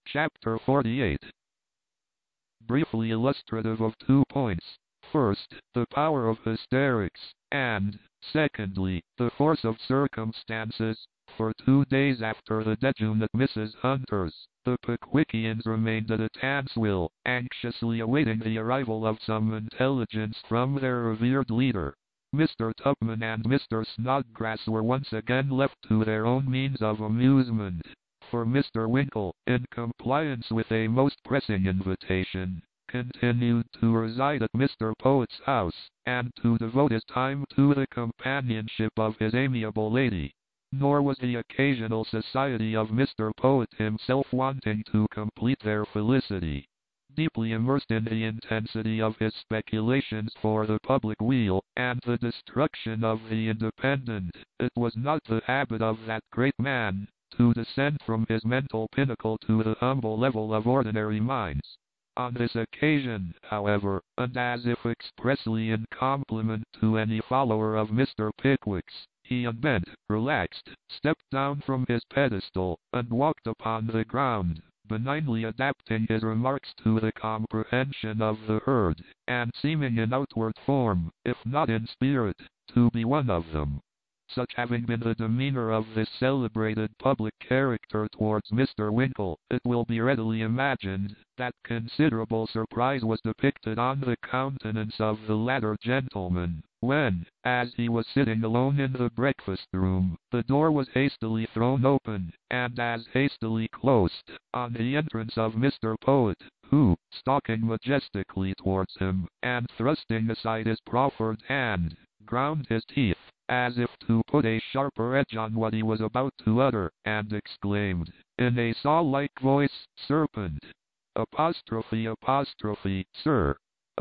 Chapter 48. Briefly illustrative of 2 points. First, the power of hysterics, and, secondly, the force of circumstances. For 2 days after the dejeuner at Mrs. Hunter's, the Pickwickians remained at a Tanswill, anxiously awaiting the arrival of some intelligence from their revered leader. Mr. Tupman and Mr. Snodgrass were once again left to their own means of amusement, for Mr. Winkle, in compliance with a most pressing invitation, continued to reside at Mr. Poet's house, and to devote his time to the companionship of his amiable lady. Nor was the occasional society of Mr. Poet himself wanting to complete their felicity. Deeply immersed in the intensity of his speculations for the public weal, and the destruction of the independent, it was not the habit of that great man to descend from his mental pinnacle to the humble level of ordinary minds. On this occasion, however, and as if expressly in compliment to any follower of Mr. Pickwick's, he unbent, relaxed, stepped down from his pedestal, and walked upon the ground, benignly adapting his remarks to the comprehension of the herd, and seeming in outward form, if not in spirit, to be one of them. Such having been the demeanor of this celebrated public character towards Mr. Winkle, it will be readily imagined that considerable surprise was depicted on the countenance of the latter gentleman, when, as he was sitting alone in the breakfast-room, the door was hastily thrown open, and as hastily closed, on the entrance of Mr. Poet, who, stalking majestically towards him, and thrusting aside his proffered hand, ground his teeth, as if to put a sharper edge on what he was about to utter, and exclaimed, in a saw-like voice, "Serpent! Apostrophe, sir!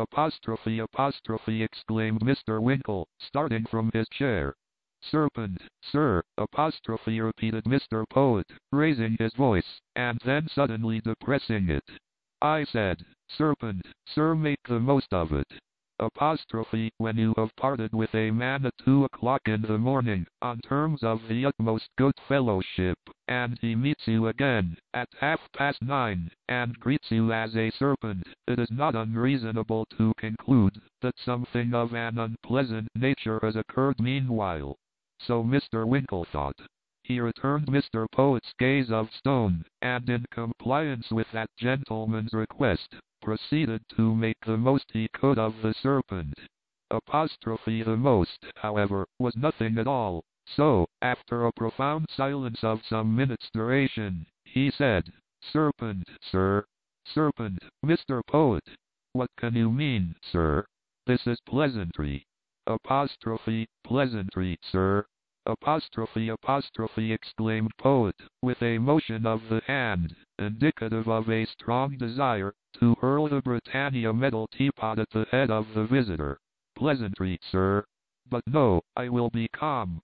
Apostrophe, exclaimed Mr. Winkle, starting from his chair. Serpent, sir, apostrophe, repeated Mr. Poet, raising his voice, and then suddenly depressing it. I said, serpent, sir, make the most of it. Apostrophe, when you have parted with a man at 2 o'clock in the morning, on terms of the utmost good fellowship, and he meets you again, at 9:30, and greets you as a serpent, it is not unreasonable to conclude that something of an unpleasant nature has occurred meanwhile. So Mr. Winkle thought. He returned Mr. Poet's gaze of stone, and in compliance with that gentleman's request, proceeded to make the most he could of the serpent. Apostrophe the most, however, was nothing at all, so, after a profound silence of some minutes' duration, he said, Serpent, sir. Serpent, Mr. Poet. What can you mean, sir? This is pleasantry. Apostrophe, pleasantry, sir. Apostrophe, exclaimed Poet, with a motion of the hand, indicative of a strong desire to hurl the Britannia metal teapot at the head of the visitor. Pleasantry, sir. But no, I will be calm,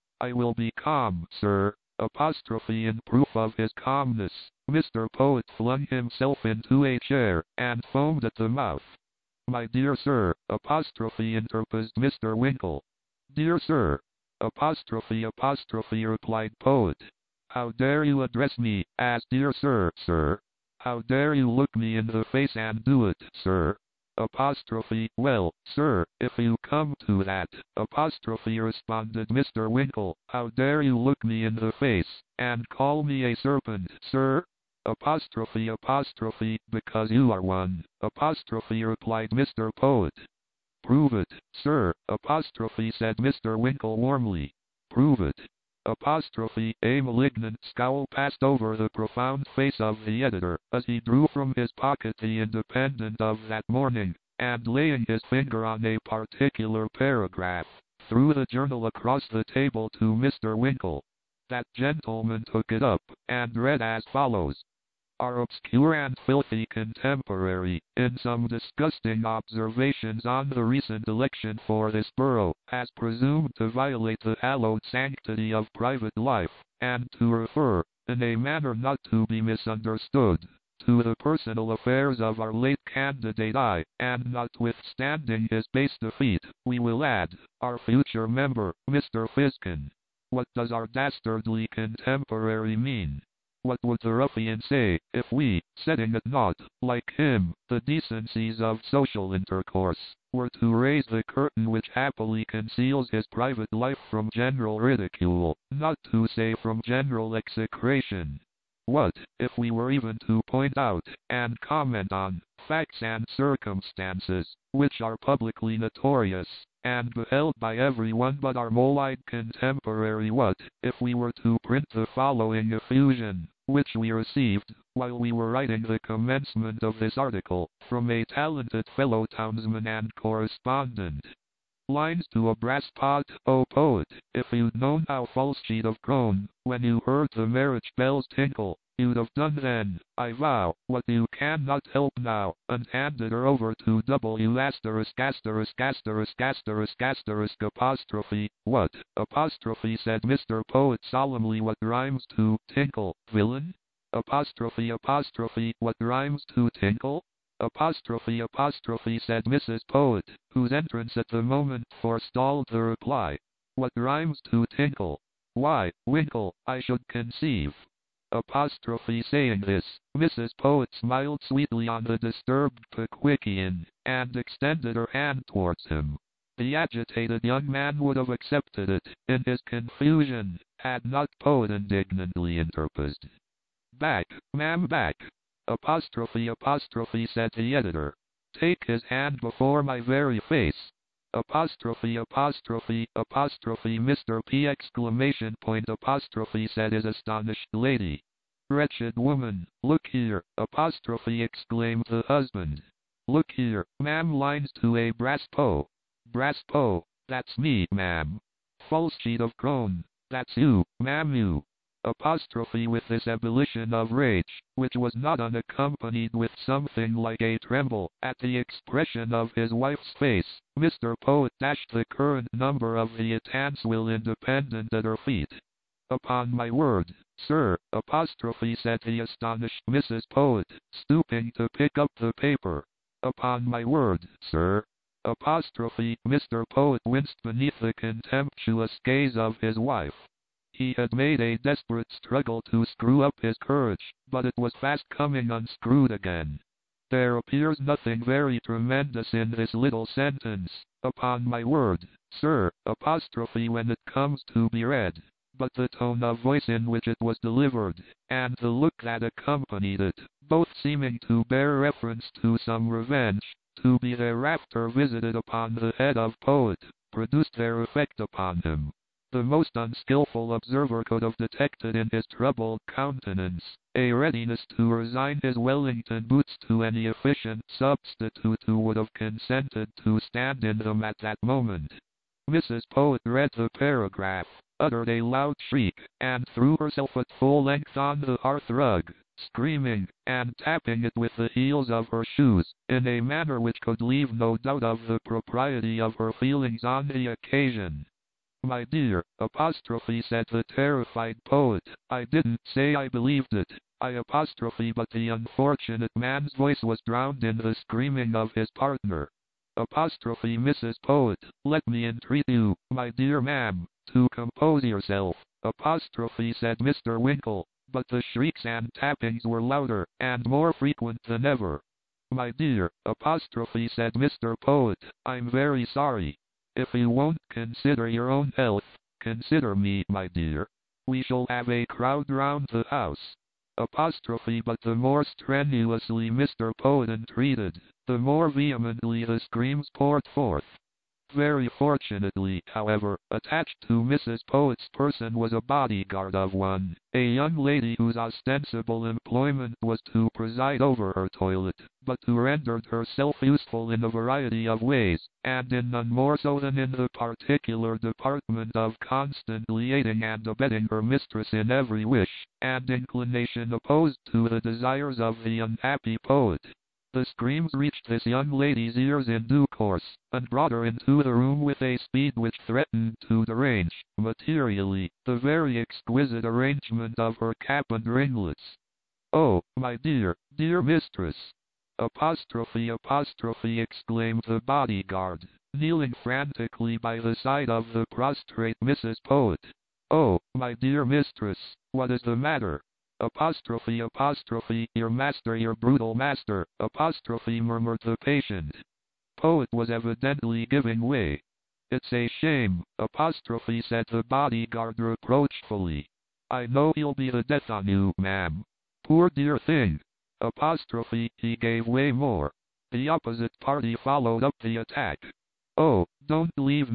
sir. Apostrophe in proof of his calmness, Mr. Poet flung himself into a chair, and foamed at the mouth. My dear sir, apostrophe, interposed Mr. Winkle. Dear sir. Apostrophe, replied Poet. How dare you address me as dear sir, sir? How dare you look me in the face and do it, sir? Apostrophe, well, sir, if you come to that, apostrophe, responded Mr. Winkle, how dare you look me in the face, and call me a serpent, sir? Apostrophe, because you are one, apostrophe, replied Mr. Poet. Prove it, sir, apostrophe, said Mr. Winkle warmly. Prove it. Apostrophe, a malignant scowl passed over the profound face of the editor, as he drew from his pocket the Independent of that morning, and laying his finger on a particular paragraph, threw the journal across the table to Mr. Winkle. That gentleman took it up, and read as follows. Our obscure and filthy contemporary, in some disgusting observations on the recent election for this borough, has presumed to violate the hallowed sanctity of private life, and to refer, in a manner not to be misunderstood, to the personal affairs of our late candidate and notwithstanding his base defeat, we will add, our future member, Mr. Fiskin. What does our dastardly contemporary mean? What would the ruffian say, if we, setting at naught, like him, the decencies of social intercourse, were to raise the curtain which happily conceals his private life from general ridicule, not to say from general execration? What, if we were even to point out, and comment on, facts and circumstances, which are publicly notorious, and beheld by every one but our mole-eyed contemporary? What, if we were to print the following effusion, which we received, while we were writing the commencement of this article, from a talented fellow townsman and correspondent? Lines to a brass pot. Oh poet, if you'd known how false she'd have grown, when you heard the marriage bells tinkle, you'd have done then, I vow, what you cannot help now, and handed her over to W asterisk asterisk asterisk asterisk asterisk apostrophe. What, apostrophe, said Mr. Poet solemnly, what rhymes to tinkle, villain? Apostrophe apostrophe, what rhymes to tinkle? Apostrophe apostrophe, said Mrs. Poet, whose entrance at the moment forestalled the reply. What rhymes to tinkle? Why, winkle, I should conceive. Apostrophe. Saying this, Mrs. Poet smiled sweetly on the disturbed Pickwickian, and extended her hand towards him. The agitated young man would have accepted it, in his confusion, had not Poet indignantly interposed. Back, ma'am, back. Apostrophe apostrophe, said the editor. Take his hand before my very face. Apostrophe apostrophe apostrophe, Mr. P exclamation point apostrophe, said his astonished lady. Wretched woman, look here, apostrophe, exclaimed the husband. Look here, ma'am, lines to a brass po. Brass po, that's me, ma'am. False she'd have grown, that's you, ma'am, you. Apostrophe. With this ebullition of rage, which was not unaccompanied with something like a tremble at the expression of his wife's face, Mr. Poet dashed the current number of the Eatanswill Independent at her feet. Upon my word, sir, apostrophe, said the astonished Mrs. Poet, stooping to pick up the paper. Upon my word, sir. Apostrophe. Mr. Poet winced beneath the contemptuous gaze of his wife. He had made a desperate struggle to screw up his courage, but it was fast coming unscrewed again. There appears nothing very tremendous in this little sentence, upon my word, sir, apostrophe, when it comes to be read, but the tone of voice in which it was delivered, and the look that accompanied it, both seeming to bear reference to some revenge, to be thereafter visited upon the head of Poet, produced their effect upon him. The most unskillful observer could have detected in his troubled countenance a readiness to resign his Wellington boots to any efficient substitute who would have consented to stand in them at that moment. Mrs. Poet read the paragraph, uttered a loud shriek, and threw herself at full length on the hearth-rug, screaming, and tapping it with the heels of her shoes, in a manner which could leave no doubt of the propriety of her feelings on the occasion. My dear, apostrophe, said the terrified Poet, I didn't say I believed it, I apostrophe, but the unfortunate man's voice was drowned in the screaming of his partner. Apostrophe. Mrs. Poet, let me entreat you, my dear ma'am, to compose yourself. Apostrophe, said Mr. Winkle, but the shrieks and tappings were louder, and more frequent than ever. My dear, apostrophe, said Mr. Poet, I'm very sorry. If you won't consider your own health, consider me, my dear. We shall have a crowd round the house. Apostrophe. But the more strenuously Mr. Poet entreated, the more vehemently the screams poured forth. Very fortunately, however, attached to Mrs. Poet's person was a bodyguard of one, a young lady whose ostensible employment was to preside over her toilet, but who rendered herself useful in a variety of ways, and in none more so than in the particular department of constantly aiding and abetting her mistress in every wish and inclination opposed to the desires of the unhappy Poet. The screams reached this young lady's ears in due course, and brought her into the room with a speed which threatened to derange, materially, the very exquisite arrangement of her cap and ringlets. Oh, my dear, dear mistress! Apostrophe apostrophe, exclaimed the bodyguard, kneeling frantically by the side of the prostrate Mrs. Poet. Oh, my dear mistress, what is the matter? Apostrophe, apostrophe, your brutal master, apostrophe, murmured the patient. Poet was evidently giving way. It's a shame, apostrophe, said the bodyguard reproachfully. I know he'll be the death on you, ma'am. Poor dear thing. Apostrophe, he gave way more. The opposite party followed up the attack. Oh, don't leave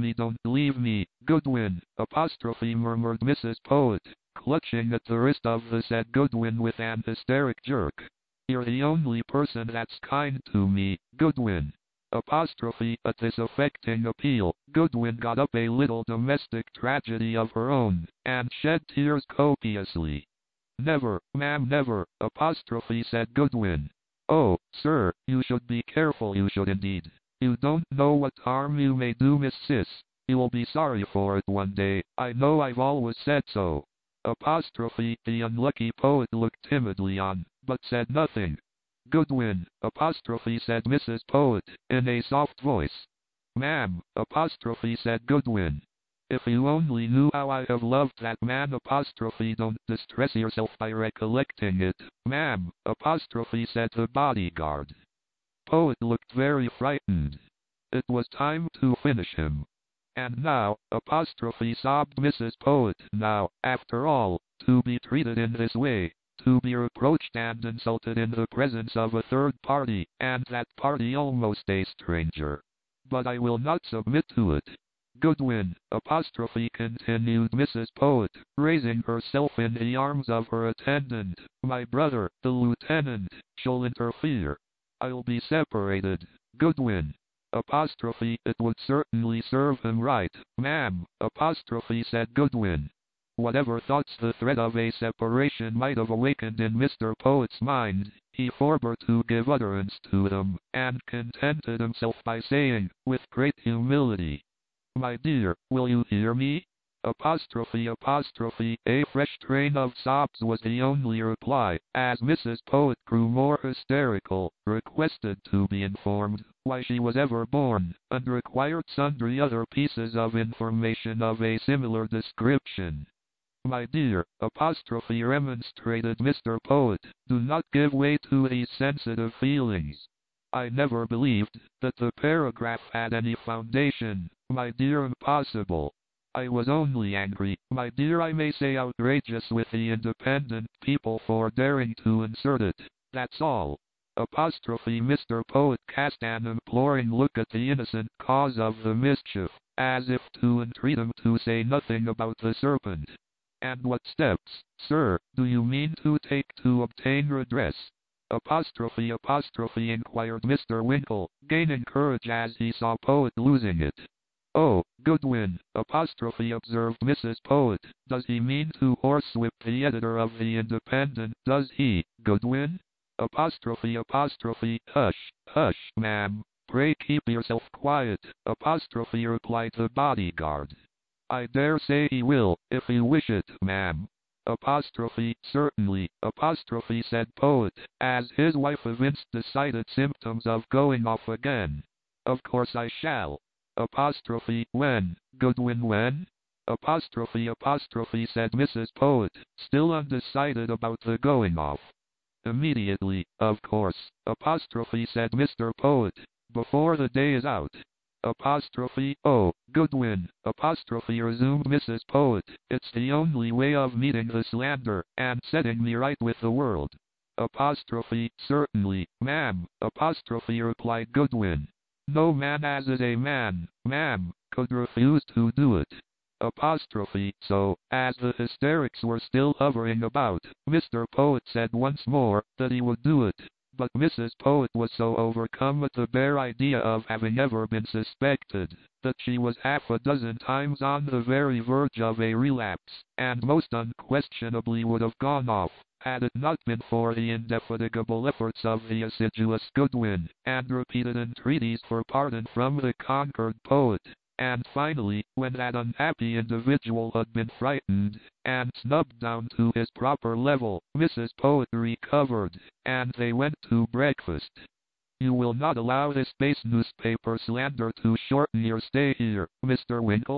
me, Goodwin, apostrophe, murmured Mrs. Poet, clutching at the wrist of the said Goodwin with an hysteric jerk. You're the only person that's kind to me, Goodwin. Apostrophe, at this affecting appeal, Goodwin got up a little domestic tragedy of her own, and shed tears copiously. Never, ma'am, never, apostrophe, said Goodwin. Oh, sir, you should be careful, you should indeed. You don't know what harm you may do Miss Sis. You'll be sorry for it one day, I know I've always said so. Apostrophe, the unlucky poet looked timidly on, but said nothing. Goodwin, apostrophe, said Mrs. Poet, in a soft voice. Ma'am, apostrophe, said Goodwin. If you only knew how I have loved that man, apostrophe, don't distress yourself by recollecting it, ma'am, apostrophe, said the bodyguard. Poet looked very frightened. It was time to finish him. And now, apostrophe, sobbed Mrs. Poet, now, after all, to be treated in this way, to be reproached and insulted in the presence of a third party, and that party almost a stranger. But I will not submit to it. Goodwin, apostrophe, continued Mrs. Poet, raising herself in the arms of her attendant, my brother, the lieutenant, shall interfere. I'll be separated. Goodwin, apostrophe, it would certainly serve him right, ma'am, apostrophe, said Goodwin. Whatever thoughts the threat of a separation might have awakened in Mr. Poet's mind, he forbore to give utterance to them, and contented himself by saying, with great humility, my dear, will you hear me? Apostrophe, apostrophe, a fresh train of sobs was the only reply, as Mrs. Poet grew more hysterical, requested to be informed why she was ever born, and required sundry other pieces of information of a similar description. My dear, apostrophe, remonstrated Mr. Poet, do not give way to these sensitive feelings. I never believed that the paragraph had any foundation, my dear, impossible. I was only angry, my dear, I may say outrageous with the independent people for daring to insert it, that's all. Apostrophe, Mr. Poet cast an imploring look at the innocent cause of the mischief, as if to entreat him to say nothing about the serpent. And what steps, sir, do you mean to take to obtain redress? Apostrophe, apostrophe, inquired Mr. Winkle, gaining courage as he saw Poet losing it. Oh, Goodwin, apostrophe, observed Mrs. Poet, does he mean to horsewhip the editor of the Independent, does he, Goodwin? Apostrophe, apostrophe, hush, hush, ma'am, pray keep yourself quiet, apostrophe, replied the bodyguard. I dare say he will, if you wish it, ma'am. Apostrophe, certainly, apostrophe, said Poet, as his wife evinced decided symptoms of going off again. Of course I shall. Apostrophe, when, Goodwin, when? Apostrophe, apostrophe, said Mrs. Poet, still undecided about the going off. Immediately, of course, apostrophe, said Mr. Poet, before the day is out. Apostrophe, oh, Goodwin, apostrophe, resumed Mrs. Poet, it's the only way of meeting the slander, and setting me right with the world. Apostrophe, certainly, ma'am, apostrophe, replied Goodwin. No man as is a man, ma'am, could refuse to do it. Apostrophe, so, as the hysterics were still hovering about, Mr. Poet said once more that he would do it. But Mrs. Poet was so overcome at the bare idea of having ever been suspected, that she was half a dozen times on the very verge of a relapse, and most unquestionably would have gone off, had it not been for the indefatigable efforts of the assiduous Goodwin, and repeated entreaties for pardon from the conquered poet. And finally, when that unhappy individual had been frightened, and snubbed down to his proper level, Mrs. Poet recovered, and they went to breakfast. You will not allow this base newspaper slander to shorten your stay here, Mr. Winkle?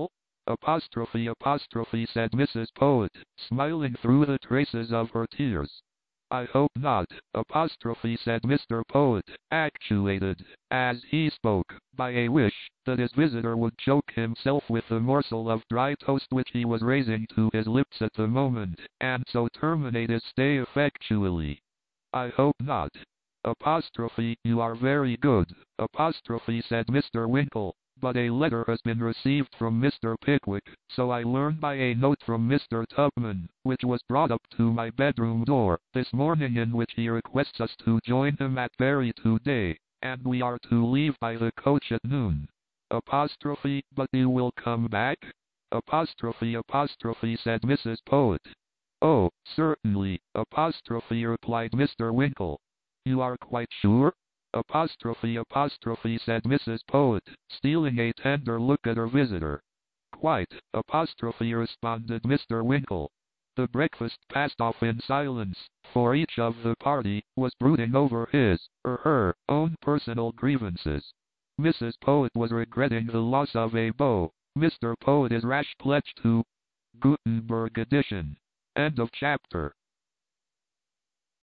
Apostrophe, said Mrs. Poet, smiling through the traces of her tears. I hope not, apostrophe, said Mr. Poet, actuated, as he spoke, by a wish that his visitor would choke himself with the morsel of dry toast which he was raising to his lips at the moment, and so terminate his stay effectually. I hope not. Apostrophe, you are very good, apostrophe, said Mr. Winkle, but a letter has been received from Mr. Pickwick, so I learn by a note from Mr. Tupman, which was brought up to my bedroom door this morning, in which he requests us to join him at Bury today, and we are to leave by the coach at noon. Apostrophe, but you will come back? Apostrophe, said Mrs. Poet. Oh, certainly, apostrophe, replied Mr. Winkle. You are quite sure? Apostrophe, said Mrs. Poet, stealing a tender look at her visitor. Quite, apostrophe, responded Mr. Winkle. The breakfast passed off in silence, for each of the party was brooding over his, or her, own personal grievances. Mrs. Poet was regretting the loss of a beau. Mr. Poet is rash pledge to Gutenberg edition. End of chapter.